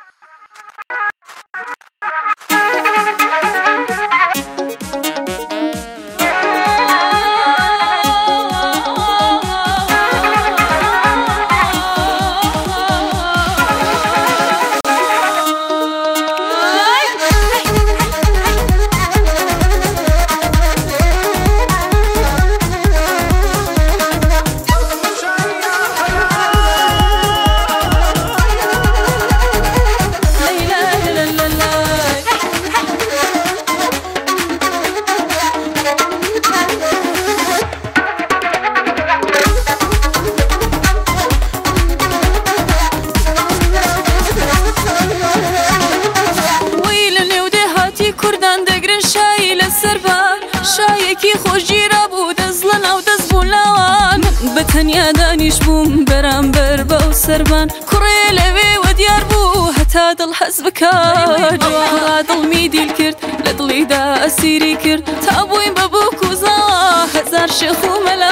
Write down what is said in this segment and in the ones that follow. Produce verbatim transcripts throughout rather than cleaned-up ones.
بەتەنیا دانیش بووم بەرامبەر بەو سەربان کوڕێ لەوێ وە دیار بوو هەتا دڵ حەز بکات دڵمی دیل کرد لە دڵیدا ئەسیری کرد تا بووین بە بووک و زاوا هەزار شێخ و مەلا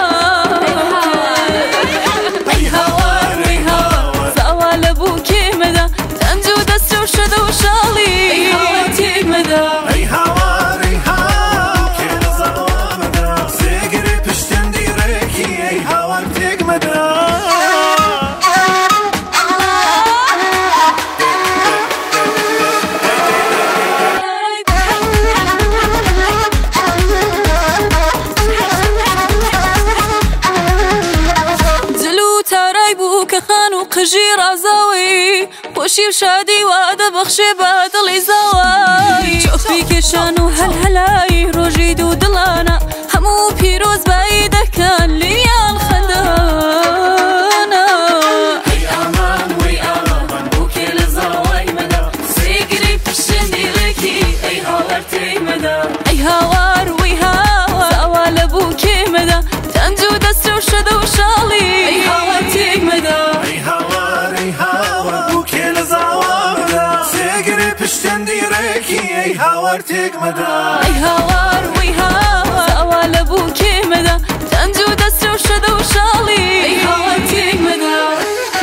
ئەی هاوار ئەی هاوار زاوا لە بووکێ مەدا تەنج و دەست و شەدە و شاڵی ئەی هاوار تێک مەدا ئەی هاوار ئەی هاوار کێ لە زاوا مەدا سێگری پشتم دیرێکی ئەی هاوار تێک مەدا قژی ڕازاوی خۆشی و شادی وا دەبەخشێ بە دڵی زاوای چۆپی کێشان و هەلهەلای ڕۆژی دوو دڵانە هەموو پیرۆز بایی دەکەن لیان خەندانە ئەی ئامان وەی ئامان بووکێ لە زاوای مەدا سێگری پشتن دیڵێکی ئەی هاوار تێک مەدا ئەی هاوار وەی هاوار زاوا لە بووکێ مەدا تەنج و دەست و شەدە و شاڵی ئەی هاوار تێک مەدا ئەی هاوار تێک مەدا ئەی هاوار وەی هاوار زاوا لە بووکێ مەدا تەنج و دەست و شەدە و شاڵی ئەی هاوار تێک مەدا